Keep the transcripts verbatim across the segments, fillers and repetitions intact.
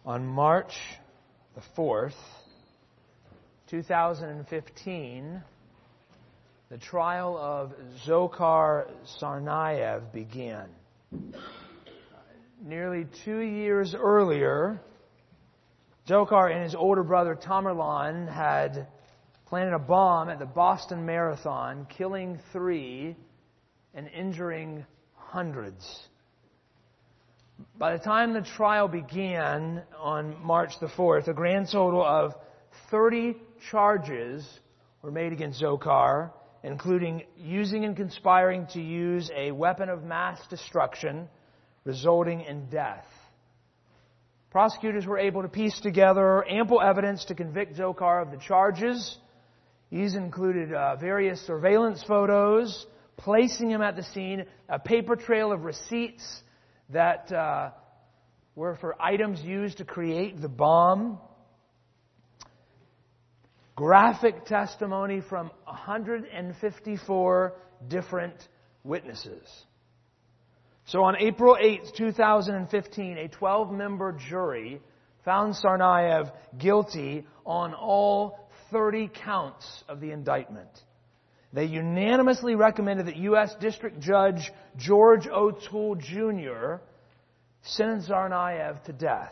On March the fourth, two thousand fifteen, the trial of Dzhokhar Tsarnaev began. Nearly two years earlier, Dzhokhar and his older brother Tamerlan had planted a bomb at the Boston Marathon, killing three and injuring hundreds. By the time the trial began on March the fourth, a grand total of thirty charges were made against Dzhokhar, including using and conspiring to use a weapon of mass destruction, resulting in death. Prosecutors were able to piece together ample evidence to convict Dzhokhar of the charges. These included uh, various surveillance photos, placing him at the scene, a paper trail of receipts that uh, were for items used to create the bomb, graphic testimony from one hundred fifty-four different witnesses. So on April eighth, two thousand fifteen, a twelve-member jury found Tsarnaev guilty on all thirty counts of the indictment. They unanimously recommended that U S District Judge George O'Toole Junior sentence Tsarnaev to death.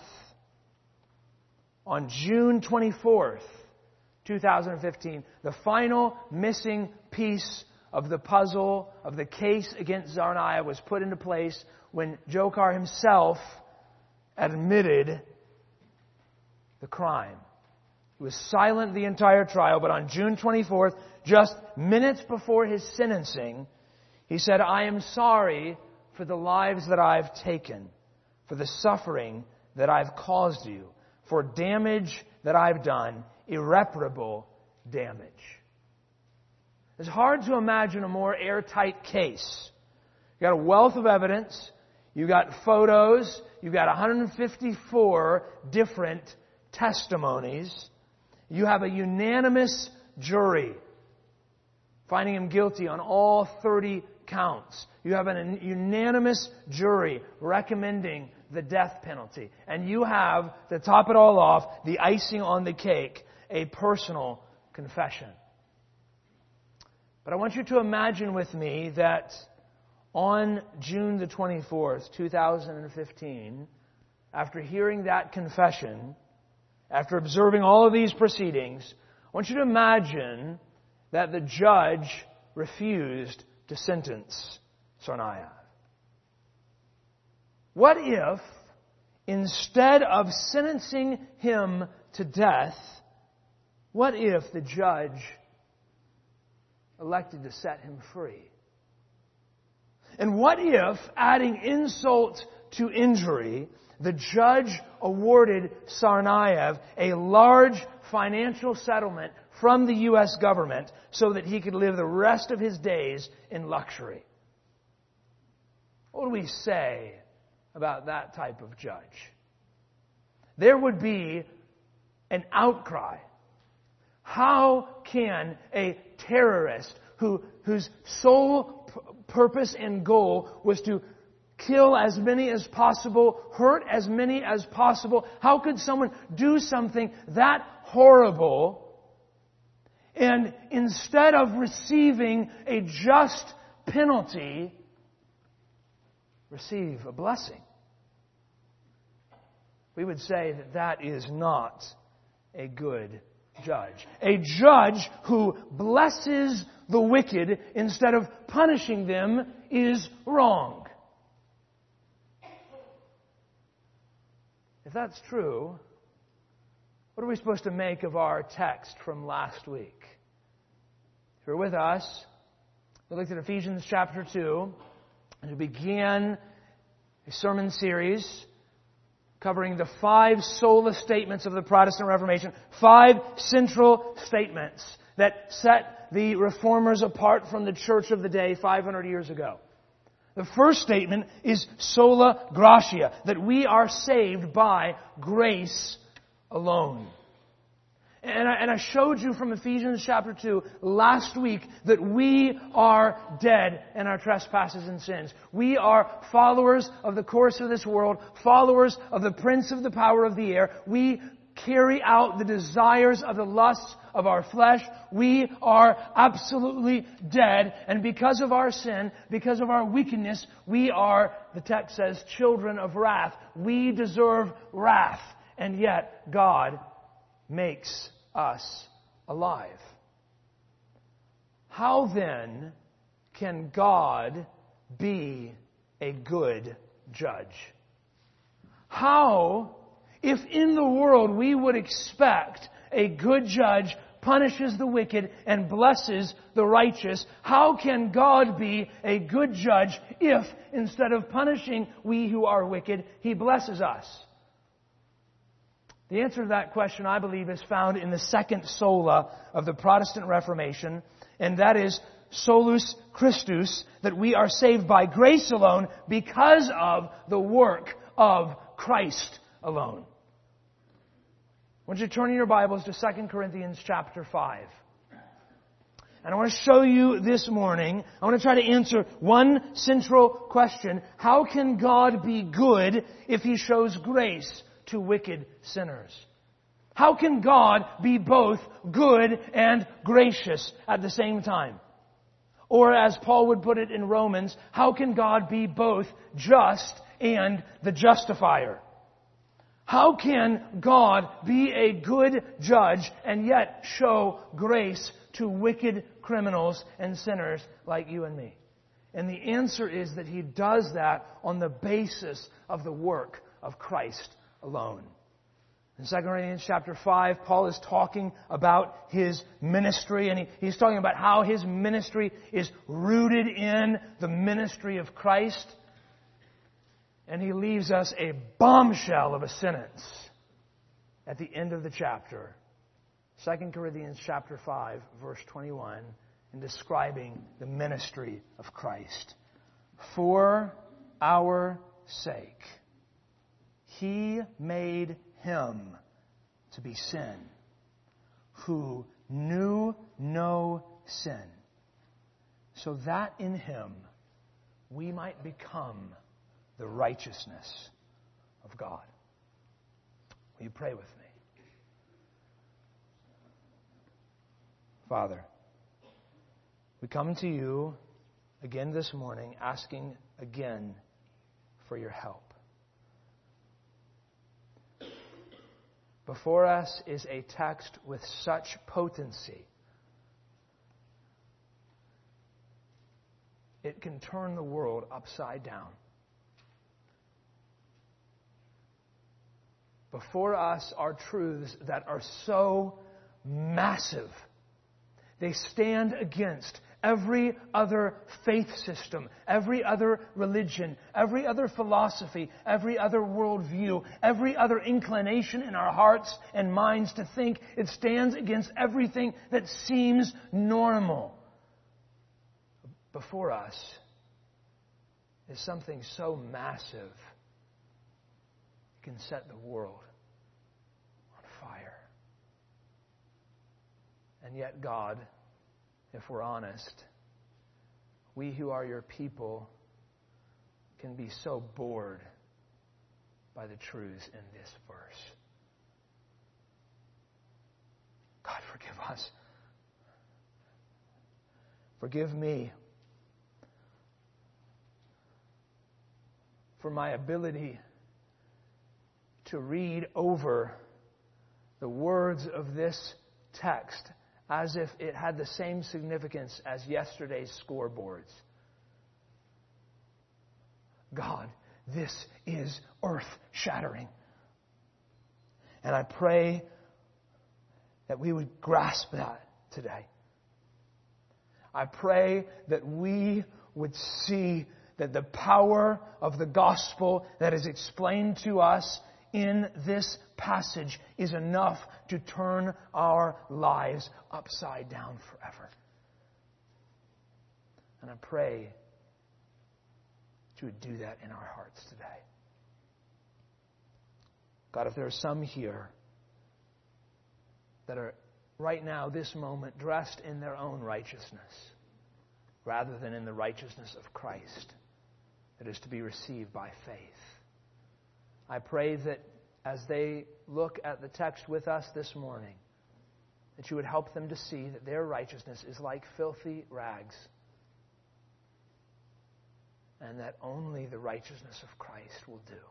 On June twenty-fourth, two thousand fifteen, the final missing piece of the puzzle of the case against Tsarnaev was put into place when Dzhokhar himself admitted the crime. He was silent the entire trial, but on June twenty-fourth, just minutes before his sentencing, he said, "I am sorry for the lives that I've taken, for the suffering that I've caused you, for damage that I've done, irreparable damage." It's hard to imagine a more airtight case. You've got a wealth of evidence, you've got photos, you've got one hundred fifty-four different testimonies. You have a unanimous jury finding him guilty on all thirty counts. You have a unanimous jury recommending the death penalty. And you have, to top it all off, the icing on the cake, a personal confession. But I want you to imagine with me that on June the twenty-fourth, two thousand fifteen, after hearing that confession, after observing all of these proceedings, I want you to imagine that the judge refused to sentence Tsarnaev. What if, instead of sentencing him to death, what if the judge elected to set him free? And what if, adding insult to injury, the judge awarded Tsarnaev a large financial settlement from the U S government so that he could live the rest of his days in luxury? What do we say about that type of judge? There would be an outcry. How can a terrorist who, whose sole p- purpose and goal was to kill as many as possible, hurt as many as possible, how could someone do something that horrible and instead of receiving a just penalty, receive a blessing? We would say that that is not a good judge. A judge who blesses the wicked instead of punishing them is wrong. If that's true, what are we supposed to make of our text from last week? If you're with us, we looked at Ephesians chapter two, and we began a sermon series covering the five sola statements of the Protestant Reformation, five central statements that set the Reformers apart from the church of the day five hundred years ago. The first statement is sola gratia, that we are saved by grace alone. And I, and I showed you from Ephesians chapter two last week that we are dead in our trespasses and sins. We are followers of the course of this world, followers of the prince of the power of the air. We carry out the desires of the lusts of our flesh. We are absolutely dead. And because of our sin, because of our wickedness, we are, the text says, children of wrath. We deserve wrath. And yet, God makes us alive. How then can God be a good judge? How, if in the world we would expect a good judge punishes the wicked and blesses the righteous, how can God be a good judge if, instead of punishing we who are wicked, He blesses us? The answer to that question, I believe, is found in the second sola of the Protestant Reformation, and that is solus Christus, that we are saved by grace alone because of the work of Christ alone. I want you to turn in your Bibles to Second Corinthians chapter five. And I want to show you this morning, I want to try to answer one central question. How can God be good if He shows grace to wicked sinners? How can God be both good and gracious at the same time? Or as Paul would put it in Romans, how can God be both just and the justifier? How can God be a good judge and yet show grace to wicked criminals and sinners like you and me? And the answer is that He does that on the basis of the work of Christ alone. In Second Corinthians chapter five, Paul is talking about His ministry, and he, he's talking about how His ministry is rooted in the ministry of Christ. And he leaves us a bombshell of a sentence at the end of the chapter. Second Corinthians chapter five, verse twenty-one, in describing the ministry of Christ. For our sake, He made Him to be sin, who knew no sin, so that in Him we might become the righteousness of God. Will you pray with me? Father, we come to You again this morning, asking again for Your help. Before us is a text with such potency. It can turn the world upside down. Before us are truths that are so massive. They stand against every other faith system, every other religion, every other philosophy, every other worldview, every other inclination in our hearts and minds to think. It stands against everything that seems normal. Before us is something so massive it can set the world on fire. And yet, God, if we're honest, we who are Your people can be so bored by the truths in this verse. God, forgive us. Forgive me for my ability to read over the words of this text as if it had the same significance as yesterday's scoreboards. God, this is earth-shattering. And I pray that we would grasp that today. I pray that we would see that the power of the gospel that is explained to us in this passage is enough to turn our lives upside down forever. And I pray that You would do that in our hearts today. God, if there are some here that are right now, this moment, dressed in their own righteousness rather than in the righteousness of Christ that is to be received by faith. I pray that as they look at the text with us this morning, that you would help them to see that their righteousness is like filthy rags, and that only the righteousness of Christ will do.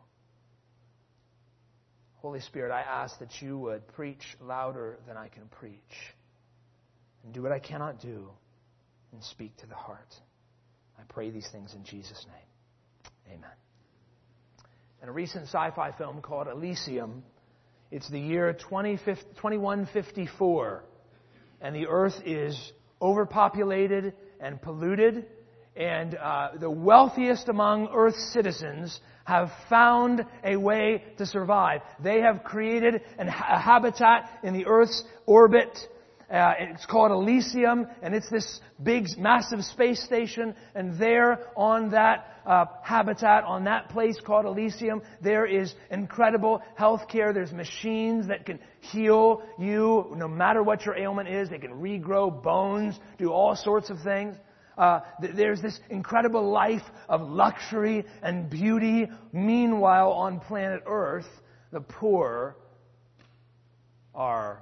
Holy Spirit, I ask that you would preach louder than I can preach, and do what I cannot do, and speak to the heart. I pray these things in Jesus' name. Amen. In a recent sci-fi film called Elysium, it's the year twenty-one fifty-four, and the earth is overpopulated and polluted, and uh, the wealthiest among Earth's citizens have found a way to survive. They have created an, a habitat in the Earth's orbit. Uh, it's called Elysium, and it's this big, massive space station. And there on that uh, habitat, on that place called Elysium, there is incredible health care. There's machines that can heal you no matter what your ailment is. They can regrow bones, do all sorts of things. Uh, th- there's this incredible life of luxury and beauty. Meanwhile, on planet Earth, the poor are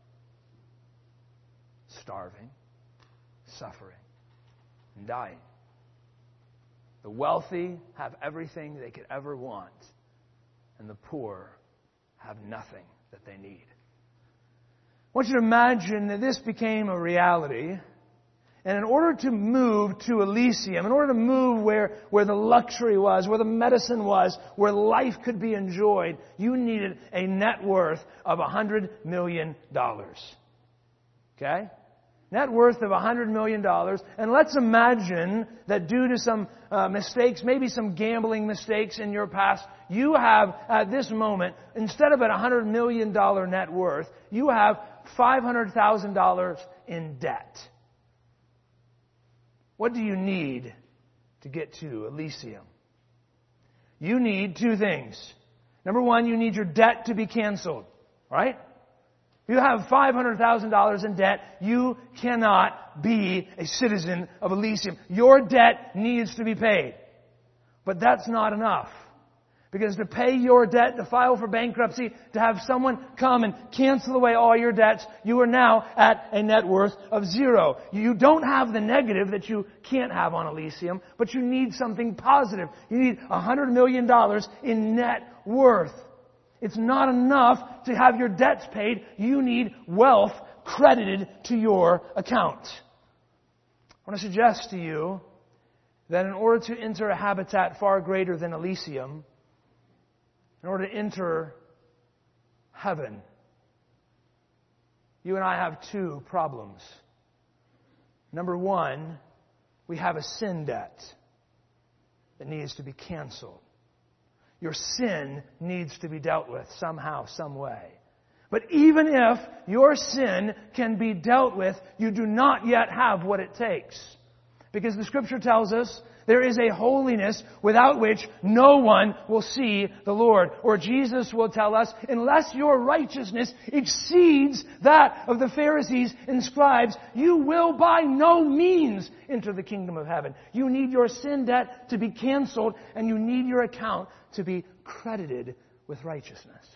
starving, suffering, and dying. The wealthy have everything they could ever want, and the poor have nothing that they need. I want you to imagine that this became a reality, and in order to move to Elysium, in order to move where, where the luxury was, where the medicine was, where life could be enjoyed, you needed a net worth of one hundred million dollars. Okay? Net worth of one hundred million dollars. And let's imagine that due to some uh, mistakes, maybe some gambling mistakes in your past, you have, at this moment, instead of a one hundred million dollars net worth, you have five hundred thousand dollars in debt. What do you need to get to Elysium? You need two things. Number one, you need your debt to be canceled. Right? If you have five hundred thousand dollars in debt, you cannot be a citizen of Elysium. Your debt needs to be paid. But that's not enough. Because to pay your debt, to file for bankruptcy, to have someone come and cancel away all your debts, you are now at a net worth of zero. You don't have the negative that you can't have on Elysium, but you need something positive. You need one hundred million dollars in net worth. It's not enough to have your debts paid. You need wealth credited to your account. I want to suggest to you that in order to enter a habitat far greater than Elysium, in order to enter heaven, you and I have two problems. Number one, we have a sin debt that needs to be canceled. Your sin needs to be dealt with somehow, some way. But even if your sin can be dealt with, you do not yet have what it takes. Because the Scripture tells us there is a holiness without which no one will see the Lord. Or Jesus will tell us, unless your righteousness exceeds that of the Pharisees and scribes, you will by no means enter the kingdom of heaven. You need your sin debt to be canceled, and you need your account to be credited with righteousness.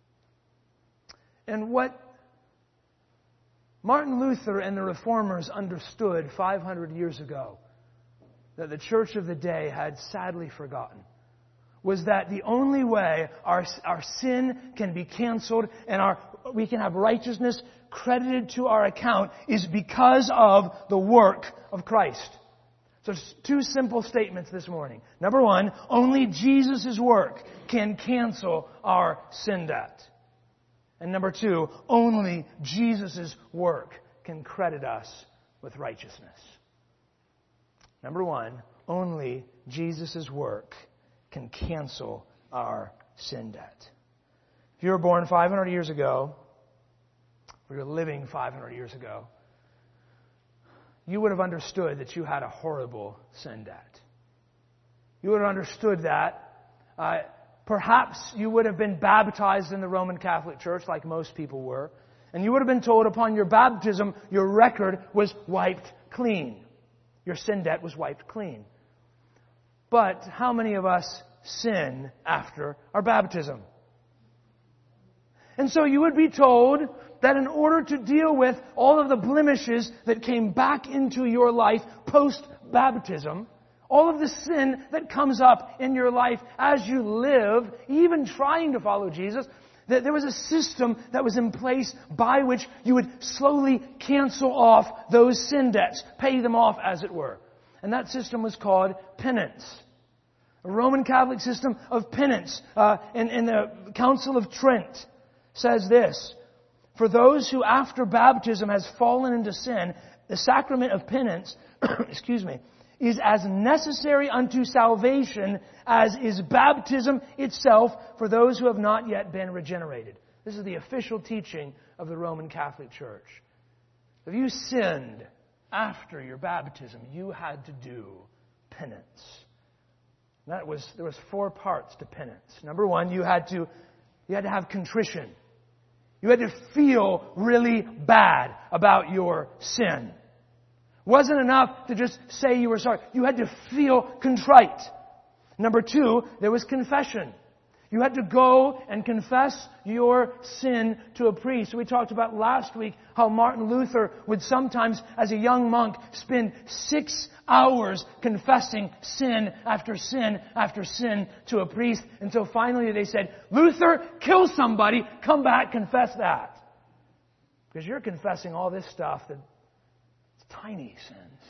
And what Martin Luther and the Reformers understood five hundred years ago, that the church of the day had sadly forgotten, was that the only way our, our sin can be canceled and our, we can have righteousness credited to our account is because of the work of Christ. So two simple statements this morning. Number one, only Jesus' work can cancel our sin debt. And number two, only Jesus' work can credit us with righteousness. Number one, only Jesus' work can cancel our sin debt. If you were born five hundred years ago, or you're living five hundred years ago, you would have understood that you had a horrible sin debt. You would have understood that. Uh, perhaps you would have been baptized in the Roman Catholic Church like most people were. And you would have been told upon your baptism, your record was wiped clean. Your sin debt was wiped clean. But how many of us sin after our baptism? And so you would be told that in order to deal with all of the blemishes that came back into your life post-baptism, all of the sin that comes up in your life as you live, even trying to follow Jesus, that there was a system that was in place by which you would slowly cancel off those sin debts, pay them off as it were. And that system was called penance. A Roman Catholic system of penance. Uh, in, in the Council of Trent says this: for those who after baptism has fallen into sin, the sacrament of penance, excuse me, is as necessary unto salvation as is baptism itself for those who have not yet been regenerated. This is the official teaching of the Roman Catholic Church. If you sinned after your baptism, you had to do penance. That was, there was four parts to penance. Number one, you had to, you had to have contrition. You had to feel really bad about your sin. It wasn't enough to just say you were sorry. You had to feel contrite. Number two, there was confession. You had to go and confess your sin to a priest. We talked about last week how Martin Luther would sometimes, as a young monk, spend six hours confessing sin after sin after sin to a priest until finally they said, Luther, kill somebody, come back, confess that. Because you're confessing all this stuff that it's tiny sins.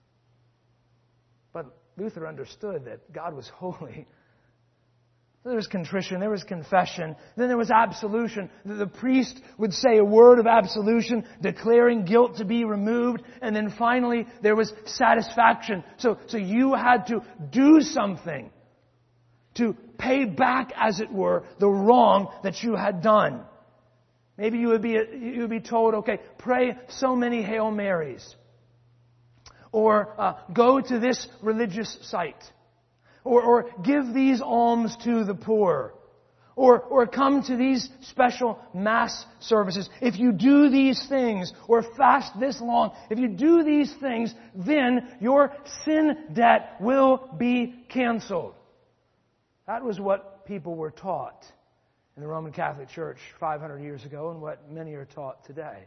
But Luther understood that God was holy. There was contrition, there was confession, then there was absolution. The priest would say a word of absolution, declaring guilt to be removed, and then finally there was satisfaction. So, so you had to do something to pay back, as it were, the wrong that you had done. Maybe you would be, you would be told, okay, pray so many Hail Marys. Or uh, go to this religious site. Or, or give these alms to the poor. Or, or come to these special Mass services. If you do these things, or fast this long, if you do these things, then your sin debt will be canceled. That was what people were taught in the Roman Catholic Church five hundred years ago, and what many are taught today.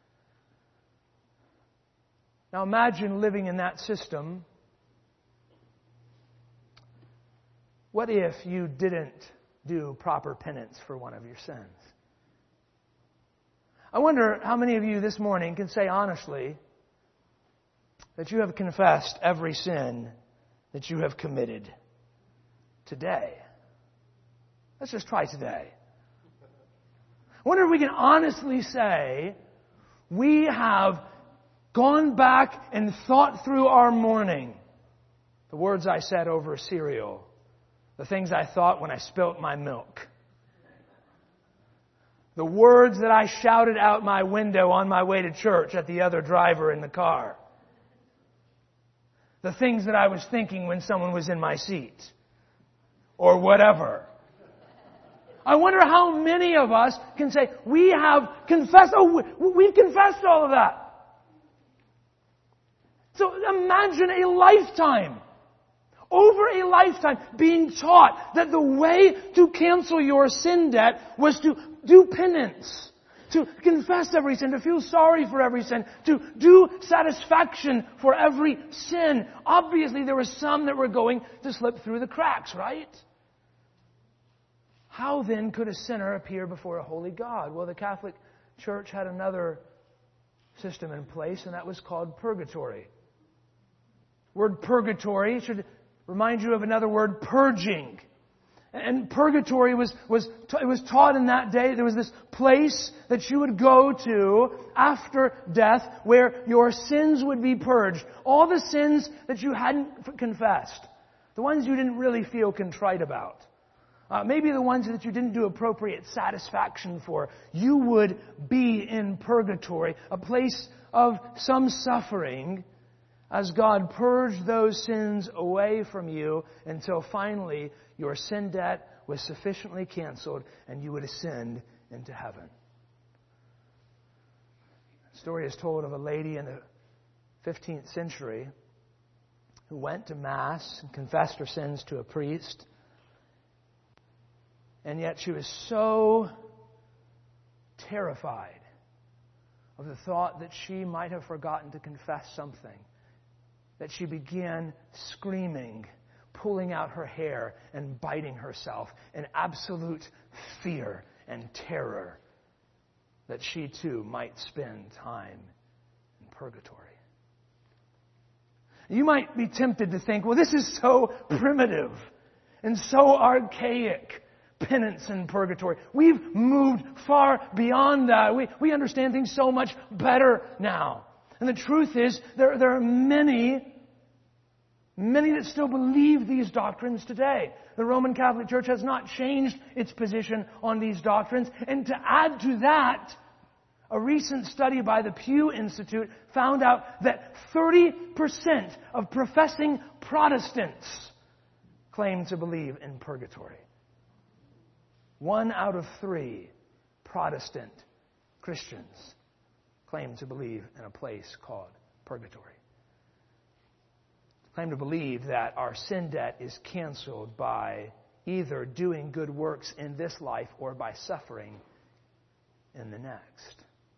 Now imagine living in that system. What if you didn't do proper penance for one of your sins? I wonder how many of you this morning can say honestly that you have confessed every sin that you have committed today. Let's just try today. I wonder if we can honestly say we have gone back and thought through our morning. The words I said over cereal. The things I thought when I spilt my milk. The words that I shouted out my window on my way to church at the other driver in the car. The things that I was thinking when someone was in my seat. Or whatever. I wonder how many of us can say, we have confessed, oh, we've confessed all of that. So imagine a lifetime. Over a lifetime being taught that the way to cancel your sin debt was to do penance, to confess every sin, to feel sorry for every sin, to do satisfaction for every sin. Obviously, there were some that were going to slip through the cracks, right? How then could a sinner appear before a holy God? Well, the Catholic Church had another system in place, and that was called purgatory. Word purgatory should remind you of another word, purging. And purgatory was, was, it was taught in that day. There was this place that you would go to after death where your sins would be purged. All the sins that you hadn't confessed. The ones you didn't really feel contrite about. Uh, maybe the ones that you didn't do appropriate satisfaction for. You would be in purgatory, a place of some suffering, as God purged those sins away from you until finally your sin debt was sufficiently canceled and you would ascend into heaven. The story is told of a lady in the fifteenth century who went to Mass and confessed her sins to a priest. And yet she was so terrified of the thought that she might have forgotten to confess something that she began screaming, pulling out her hair and biting herself in absolute fear and terror that she too might spend time in purgatory. You might be tempted to think, well, this is so primitive and so archaic, penance in purgatory. We've moved far beyond that. We, we understand things so much better now. And the truth is, there, there are many, many that still believe these doctrines today. The Roman Catholic Church has not changed its position on these doctrines. And to add to that, a recent study by the Pew Institute found out that thirty percent of professing Protestants claim to believe in purgatory. One out of three Protestant Christians claim to believe in a place called purgatory. Claim to believe that our sin debt is canceled by either doing good works in this life or by suffering in the next.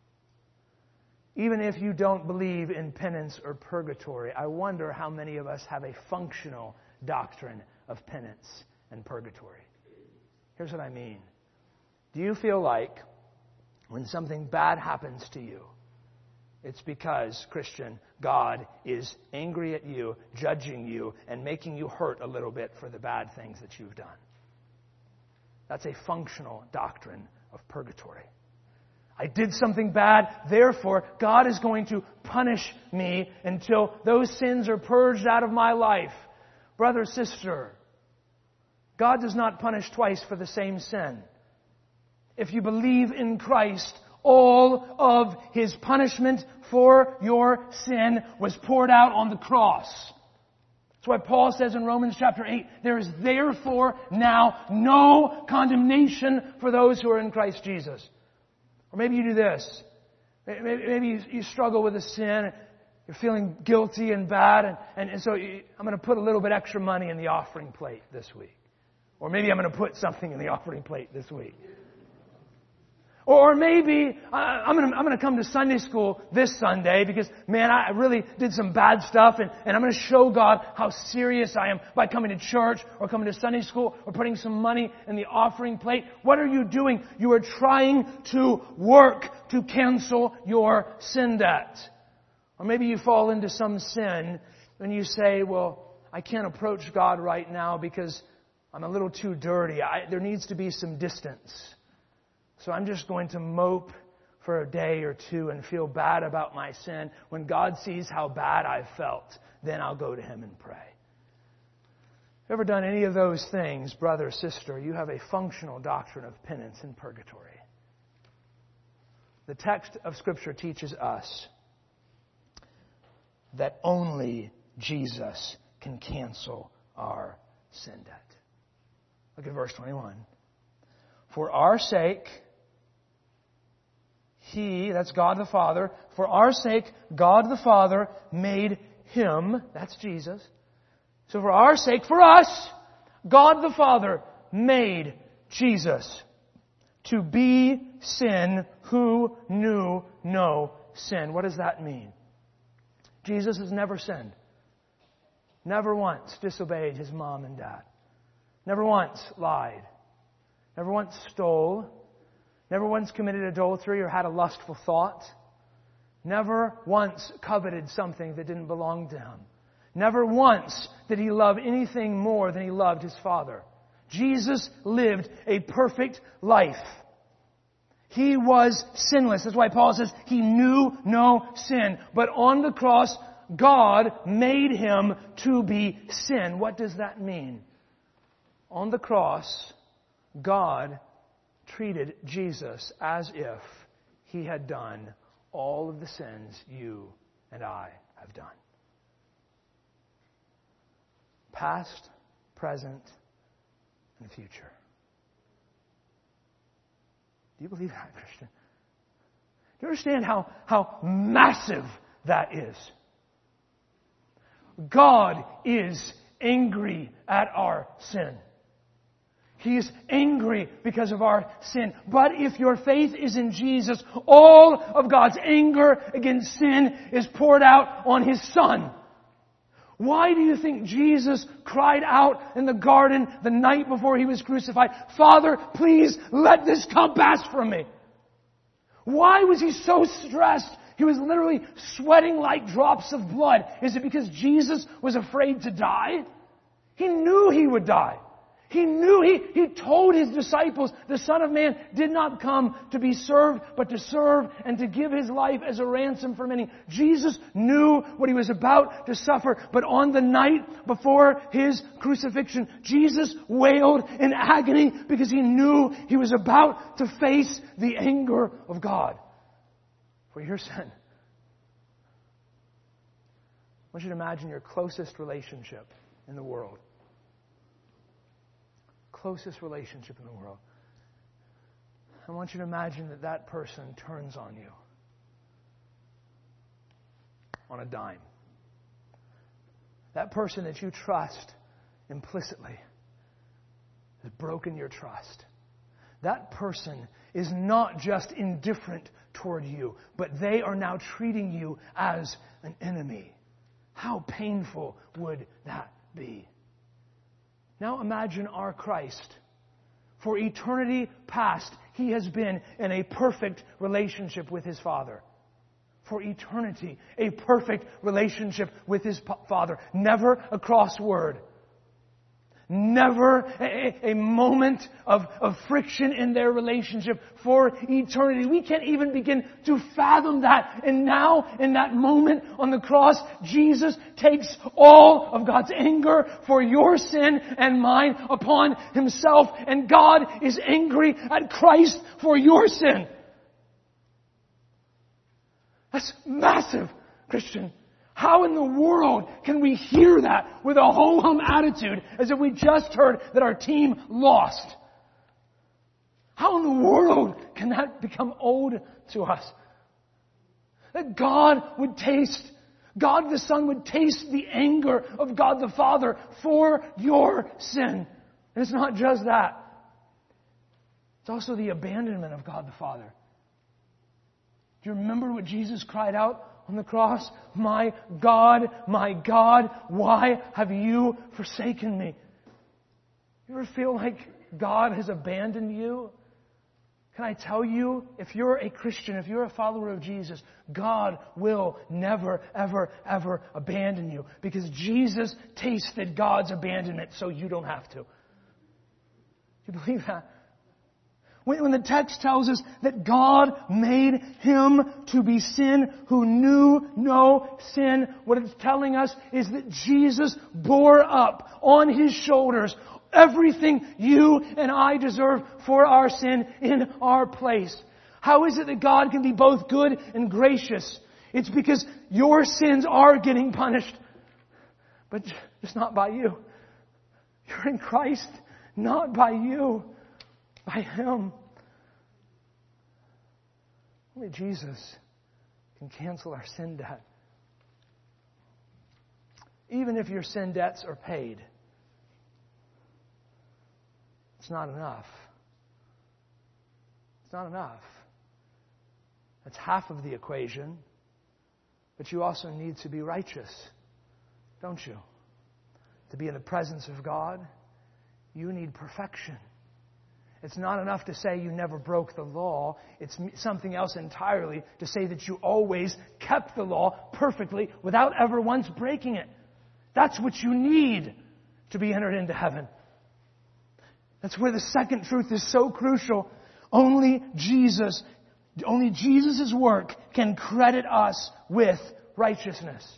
Even if you don't believe in penance or purgatory, I wonder how many of us have a functional doctrine of penance and purgatory. Here's what I mean. Do you feel like when something bad happens to you, it's because, Christian, God is angry at you, judging you, and making you hurt a little bit for the bad things that you've done? That's a functional doctrine of purgatory. I did something bad, therefore God is going to punish me until those sins are purged out of my life. Brother, sister, God does not punish twice for the same sin. If you believe in Christ, all of His punishment for your sin was poured out on the cross. That's why Paul says in Romans chapter eight, there is therefore now no condemnation for those who are in Christ Jesus. Or maybe you do this. Maybe you, you struggle with a sin. You're feeling guilty and bad. And, and, and so you, I'm going to put a little bit extra money in the offering plate this week. Or maybe I'm going to put something in the offering plate this week. Or maybe I'm going to, I'm going to come to Sunday school this Sunday because, man, I really did some bad stuff. And, and I'm going to show God how serious I am by coming to church or coming to Sunday school or putting some money in the offering plate. What are you doing? You are trying to work to cancel your sin debt. Or maybe you fall into some sin and you say, well, I can't approach God right now because I'm a little too dirty. I, there needs to be some distance. So I'm just going to mope for a day or two and feel bad about my sin. When God sees how bad I've felt, then I'll go to Him and pray. Ever done any of those things, brother, sister? You have a functional doctrine of penance and purgatory. The text of Scripture teaches us that only Jesus can cancel our sin debt. Look at verse twenty-one. For our sake, He, that's God the Father, for our sake, God the Father made Him, that's Jesus. So for our sake, for us, God the Father made Jesus to be sin who knew no sin. What does that mean? Jesus has never sinned. Never once disobeyed His mom and dad. Never once lied. Never once stole. Never once committed adultery or had a lustful thought. Never once coveted something that didn't belong to Him. Never once did He love anything more than He loved His Father. Jesus lived a perfect life. He was sinless. That's why Paul says He knew no sin. But on the cross, God made Him to be sin. What does that mean? On the cross, God treated Jesus as if He had done all of the sins you and I have done. Past, present, and future. Do you believe that, Christian? Do you understand how, how massive that is? God is angry at our sin. He is angry because of our sin. But if your faith is in Jesus, all of God's anger against sin is poured out on His Son. Why do you think Jesus cried out in the garden the night before He was crucified, "Father, please let this cup pass from me"? Why was He so stressed? He was literally sweating like drops of blood. Is it because Jesus was afraid to die? He knew He would die. He knew, he, he told His disciples, the Son of Man did not come to be served, but to serve and to give His life as a ransom for many. Jesus knew what He was about to suffer, but on the night before His crucifixion, Jesus wailed in agony because He knew He was about to face the anger of God for your sin. I want you to imagine your closest relationship in the world. Closest relationship in the world. I want you to imagine that that person turns on you on a dime. That person that you trust implicitly has broken your trust. That person is not just indifferent toward you, but they are now treating you as an enemy. How painful would that be? Now imagine our Christ. For eternity past, He has been in a perfect relationship with His Father. For eternity, a perfect relationship with His Father. Never a cross word. Never a, a moment of, of friction in their relationship for eternity. We can't even begin to fathom that. And now, in that moment on the cross, Jesus takes all of God's anger for your sin and mine upon Himself. And God is angry at Christ for your sin. That's massive, Christian. How in the world can we hear that with a ho-hum attitude as if we just heard that our team lost? How in the world can that become owed to us? That God would taste, God the Son would taste the anger of God the Father for your sin. And it's not just that. It's also the abandonment of God the Father. Do you remember what Jesus cried out on the cross? "My God, my God, why have you forsaken me?" You ever feel like God has abandoned you? Can I tell you, if you're a Christian, if you're a follower of Jesus, God will never, ever, ever abandon you. Because Jesus tasted God's abandonment so you don't have to. Do you believe that? When the text tells us that God made Him to be sin who knew no sin, what it's telling us is that Jesus bore up on His shoulders everything you and I deserve for our sin in our place. How is it that God can be both good and gracious? It's because your sins are getting punished, but just not by you. You're in Christ, not by you. By Him. Only Jesus can cancel our sin debt. Even if your sin debts are paid, it's not enough. It's not enough. That's half of the equation. But you also need to be righteous, don't you? To be in the presence of God, you need perfection. It's not enough to say you never broke the law. It's something else entirely to say that you always kept the law perfectly without ever once breaking it. That's what you need to be entered into heaven. That's where the second truth is so crucial. Only Jesus, only Jesus' work can credit us with righteousness.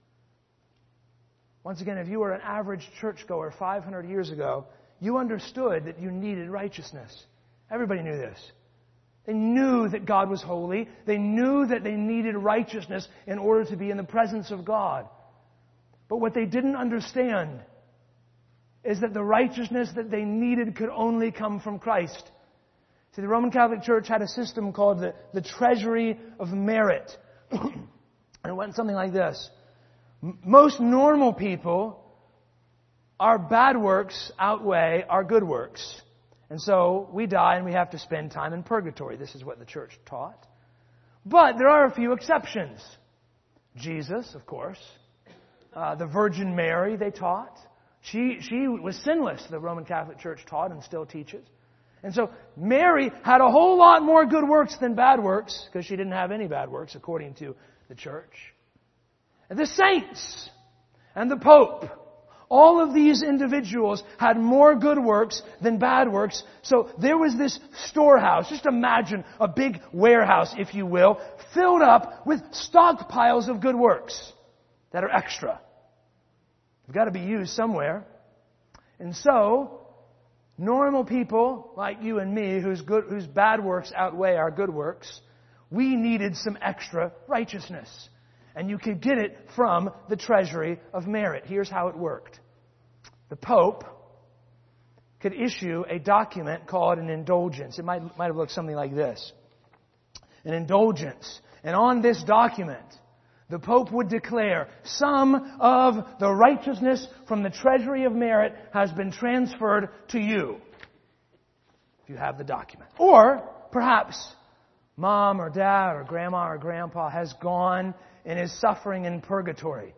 Once again, if you were an average churchgoer five hundred years ago, you understood that you needed righteousness. Everybody knew this. They knew that God was holy. They knew that they needed righteousness in order to be in the presence of God. But what they didn't understand is that the righteousness that they needed could only come from Christ. See, the Roman Catholic Church had a system called the, the treasury of merit. And it went something like this. M- most normal people, our bad works outweigh our good works. And so we die and we have to spend time in purgatory. This is what the church taught. But there are a few exceptions. Jesus, of course. Uh, the Virgin Mary, they taught. She, she was sinless, the Roman Catholic Church taught and still teaches. And so Mary had a whole lot more good works than bad works, because she didn't have any bad works, according to the church. And the saints and the Pope, all of these individuals had more good works than bad works. So there was this storehouse. Just imagine a big warehouse, if you will, filled up with stockpiles of good works that are extra. They've got to be used somewhere. And so, normal people like you and me, whose good, whose bad works outweigh our good works, we needed some extra righteousness. And you could get it from the treasury of merit. Here's how it worked. The Pope could issue a document called an indulgence. It might, might have looked something like this. An indulgence. And on this document, the Pope would declare, some of the righteousness from the treasury of merit has been transferred to you. If you have the document. Or, perhaps, mom or dad or grandma or grandpa has gone and is suffering in purgatory.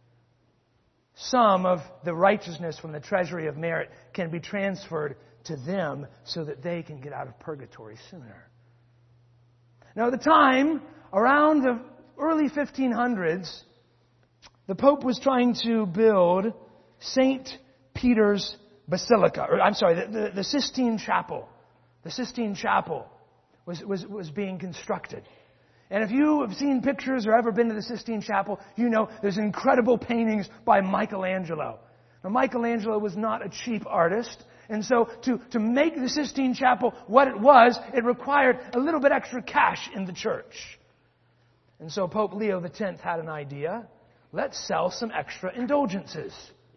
Some of the righteousness from the treasury of merit can be transferred to them so that they can get out of purgatory sooner. Now, at the time, around the early fifteen hundreds, the Pope was trying to build Saint Peter's Basilica. Or, I'm sorry, the, the, the Sistine Chapel. The Sistine Chapel was, was, was being constructed. And if you have seen pictures or ever been to the Sistine Chapel, you know there's incredible paintings by Michelangelo. Now, Michelangelo was not a cheap artist. And so to, to make the Sistine Chapel what it was, it required a little bit extra cash in the church. And so Pope Leo the tenth had an idea. Let's sell some extra indulgences.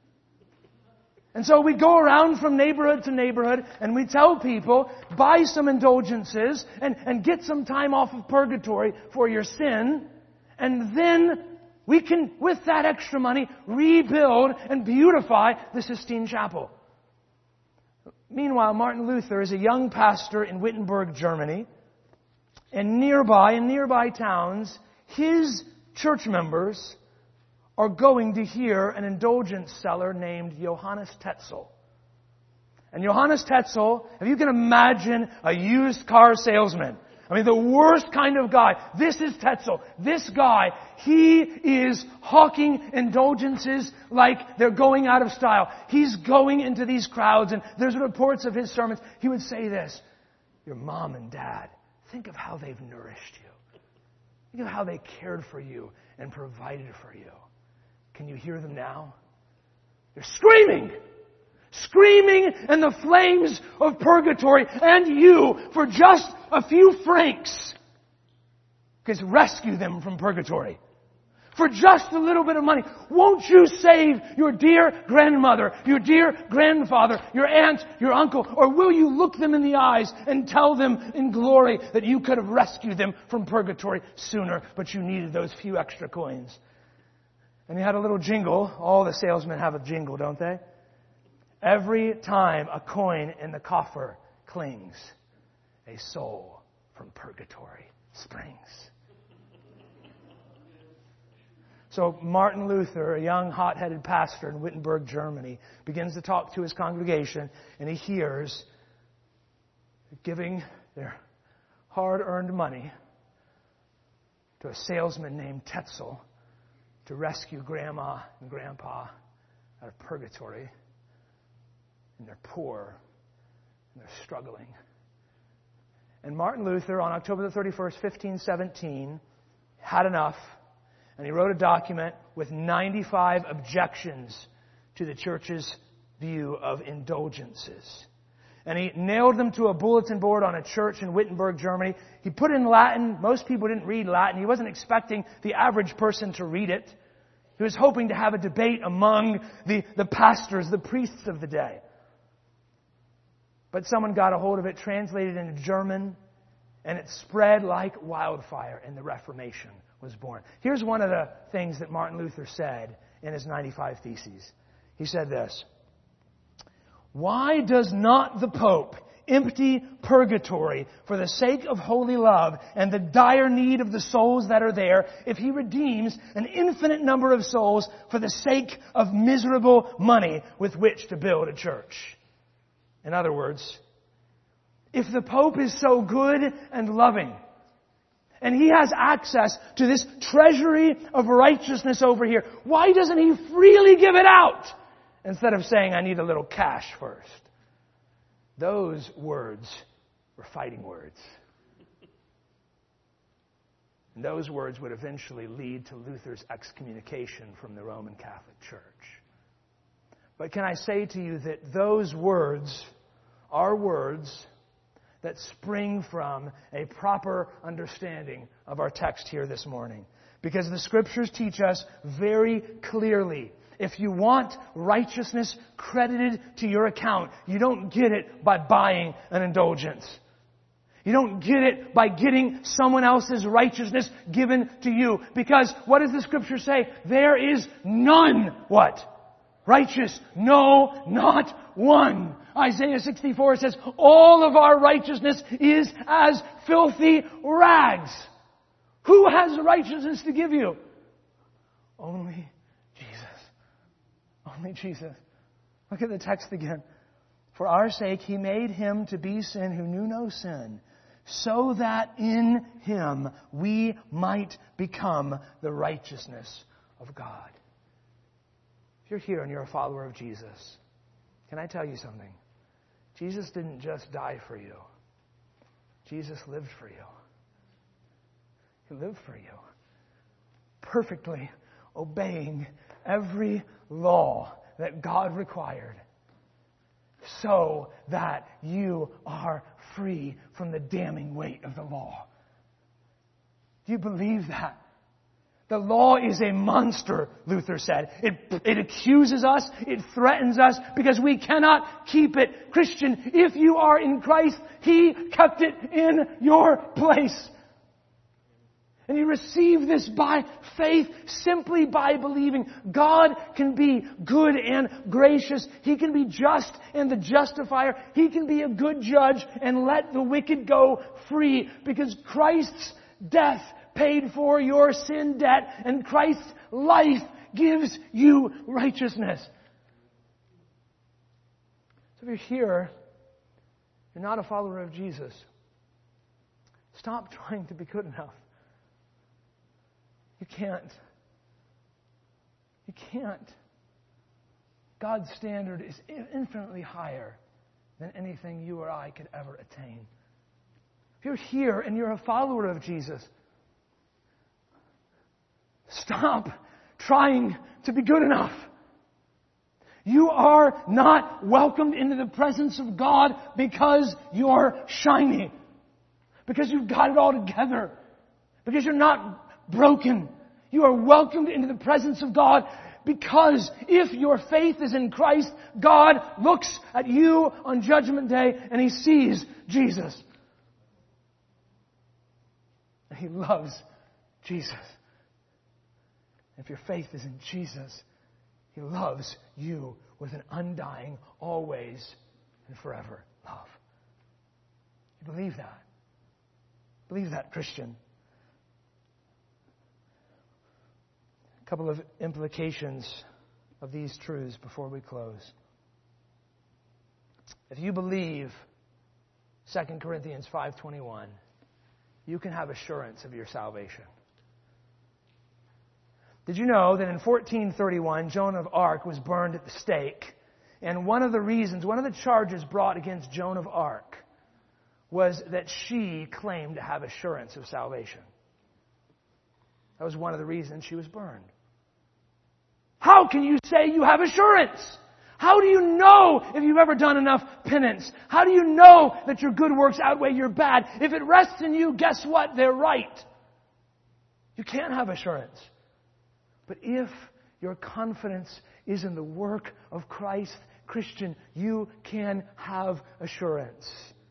And so we go around from neighborhood to neighborhood and we tell people, buy some indulgences and, and get some time off of purgatory for your sin. And then we can, with that extra money, rebuild and beautify the Sistine Chapel. Meanwhile, Martin Luther is a young pastor in Wittenberg, Germany. And nearby, in nearby towns, his church members are going to hear an indulgence seller named Johannes Tetzel. And Johannes Tetzel, if you can imagine a used car salesman, I mean the worst kind of guy. This is Tetzel. This guy, he is hawking indulgences like they're going out of style. He's going into these crowds, and there's reports of his sermons. He would say this, your mom and dad, think of how they've nourished you. Think of how they cared for you and provided for you. Can you hear them now? They're screaming! Screaming in the flames of purgatory, and you, for just a few francs, can rescue them from purgatory. For just a little bit of money, won't you save your dear grandmother, your dear grandfather, your aunt, your uncle, or will you look them in the eyes and tell them in glory that you could have rescued them from purgatory sooner, but you needed those few extra coins? And he had a little jingle. All the salesmen have a jingle, don't they? Every time a coin in the coffer clings, a soul from purgatory springs. So Martin Luther, a young hot-headed pastor in Wittenberg, Germany, begins to talk to his congregation, and he hears giving their hard-earned money to a salesman named Tetzel to rescue Grandma and Grandpa out of purgatory. And they're poor, and they're struggling. And Martin Luther, on October the thirty-first, fifteen seventeen, had enough, and he wrote a document with ninety-five objections to the church's view of indulgences. And he nailed them to a bulletin board on a church in Wittenberg, Germany. He put it in Latin. Most people didn't read Latin. He wasn't expecting the average person to read it. He was hoping to have a debate among the, the pastors, the priests of the day. But someone got a hold of it, translated into German, and it spread like wildfire, and the Reformation was born. Here's one of the things that Martin Luther said in his ninety-five Theses. He said this: "Why does not the Pope empty purgatory for the sake of holy love and the dire need of the souls that are there, if he redeems an infinite number of souls for the sake of miserable money with which to build a church?" In other words, if the Pope is so good and loving, and he has access to this treasury of righteousness over here, why doesn't he freely give it out instead of saying, "I need a little cash first"? Those words were fighting words. And those words would eventually lead to Luther's excommunication from the Roman Catholic Church. But can I say to you that those words are words that spring from a proper understanding of our text here this morning? Because the Scriptures teach us very clearly, if you want righteousness credited to your account, you don't get it by buying an indulgence. You don't get it by getting someone else's righteousness given to you. Because what does the Scripture say? There is none, what? Righteous. No, not one. Isaiah sixty-four says, all of our righteousness is as filthy rags. Who has righteousness to give you? Only Jesus. Only Jesus. Look at the text again. For our sake he made him to be sin who knew no sin, so that in him we might become the righteousness of God. If you're here and you're a follower of Jesus, can I tell you something? Jesus didn't just die for you. Jesus lived for you. He lived for you. Perfectly obeying every law that God required, so that you are free from the damning weight of the law. Do you believe that? The law is a monster, Luther said. It, it accuses us, it threatens us, because we cannot keep it. Christian, if you are in Christ, He kept it in your place. And you receive this by faith, simply by believing. God can be good and gracious. He can be just and the justifier. He can be a good judge and let the wicked go free, because Christ's death paid for your sin debt, and Christ's life gives you righteousness. So if you're here, you're not a follower of Jesus, stop trying to be good enough. You can't. You can't. God's standard is infinitely higher than anything you or I could ever attain. If you're here and you're a follower of Jesus, stop trying to be good enough. You are not welcomed into the presence of God because you're shiny, because you've got it all together, because you're not broken. You are welcomed into the presence of God because if your faith is in Christ, God looks at you on Judgment Day and He sees Jesus. And He loves Jesus. If your faith is in Jesus, He loves you with an undying, always and forever love. You believe that? Believe that, Christian. A couple of implications of these truths before we close. If you believe Second Corinthians five twenty-one, you can have assurance of your salvation. Did you know that in fourteen thirty-one, Joan of Arc was burned at the stake? And one of the reasons, one of the charges brought against Joan of Arc was that she claimed to have assurance of salvation. That was one of the reasons she was burned. How can you say you have assurance? How do you know if you've ever done enough penance? How do you know that your good works outweigh your bad? If it rests in you, guess what? They're right. You can't have assurance. But if your confidence is in the work of Christ, Christian, you can have assurance.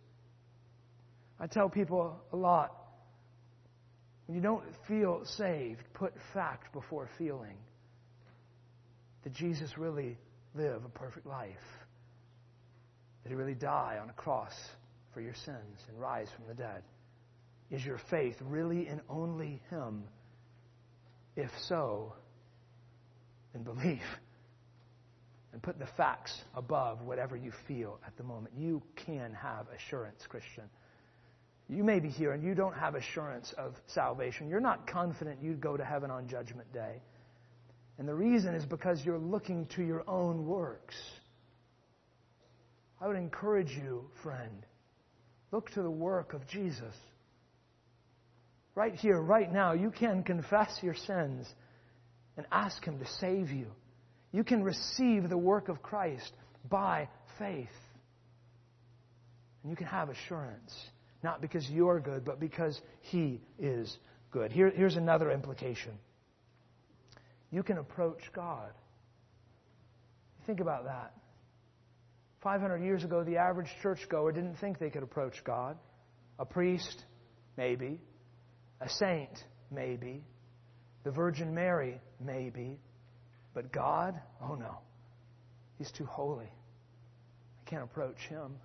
I tell people a lot, when you don't feel saved, put fact before feeling. Did Jesus really live a perfect life? Did He really die on a cross for your sins and rise from the dead? Is your faith really in only Him? If so, then believe. And put the facts above whatever you feel at the moment. You can have assurance, Christian. You may be here and you don't have assurance of salvation. You're not confident you'd go to heaven on Judgment Day. And the reason is because you're looking to your own works. I would encourage you, friend, look to the work of Jesus. Right here, right now, you can confess your sins and ask Him to save you. You can receive the work of Christ by faith. And you can have assurance. Not because you're good, but because He is good. Here, here's another implication. You can approach God. Think about that. five hundred years ago, the average churchgoer didn't think they could approach God. A priest, maybe. A saint, maybe. The Virgin Mary, maybe. But God? Oh no. He's too holy. I can't approach Him.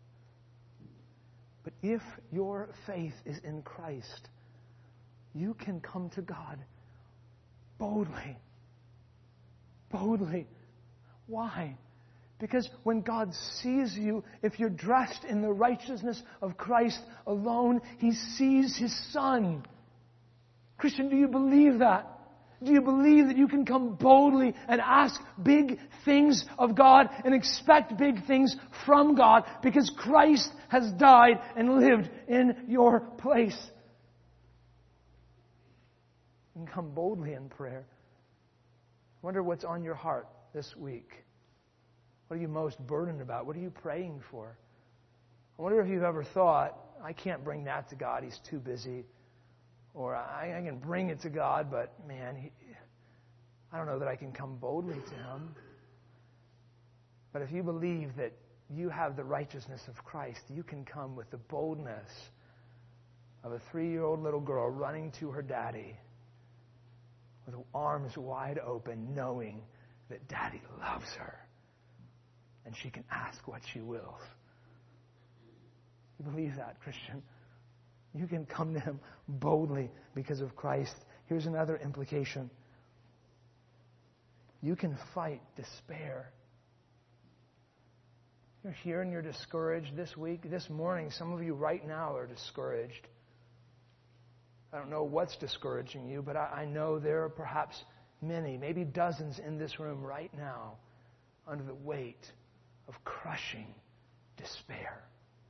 But if your faith is in Christ, you can come to God boldly. Boldly. Why? Because when God sees you, if you're dressed in the righteousness of Christ alone, He sees His Son. Christian, do you believe that? Do you believe that you can come boldly and ask big things of God and expect big things from God because Christ has died and lived in your place? You can come boldly in prayer. I wonder what's on your heart this week. What are you most burdened about? What are you praying for? I wonder if you've ever thought, I can't bring that to God, He's too busy. Or I, I can bring it to God, but man, he, I don't know that I can come boldly to Him. But if you believe that you have the righteousness of Christ, you can come with the boldness of a three-year-old little girl running to her daddy with arms wide open, knowing that Daddy loves her and she can ask what she wills. You believe that, Christian? You can come to Him boldly because of Christ. Here's another implication. You can fight despair. You're here and you're discouraged this week. This morning, some of you right now are discouraged. I don't know what's discouraging you, but I, I know there are perhaps many, maybe dozens in this room right now under the weight of crushing despair.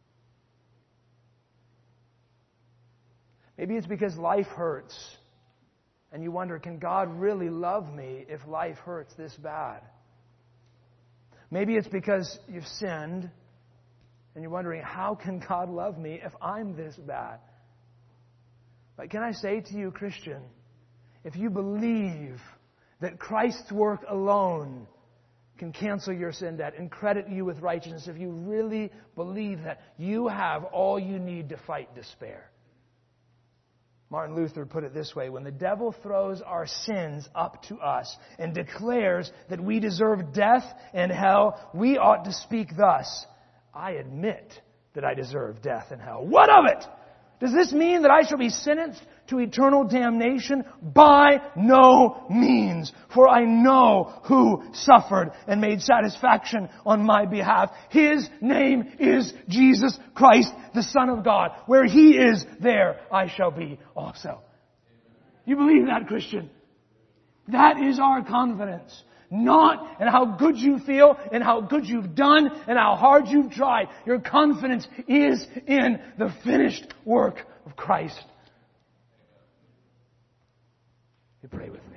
Maybe it's because life hurts, and you wonder, can God really love me if life hurts this bad? Maybe it's because you've sinned, and you're wondering, how can God love me if I'm this bad? But can I say to you, Christian, if you believe that Christ's work alone can cancel your sin debt and credit you with righteousness, if you really believe that, you have all you need to fight despair. Martin Luther put it this way: when the devil throws our sins up to us and declares that we deserve death and hell, we ought to speak thus: I admit that I deserve death and hell. What of it? Does this mean that I shall be sentenced to eternal damnation? By no means. For I know who suffered and made satisfaction on my behalf. His name is Jesus Christ, the Son of God. Where He is, there I shall be also. You believe that, Christian? That is our confidence. Not in how good you feel and how good you've done and how hard you've tried. Your confidence is in the finished work of Christ. You pray with me.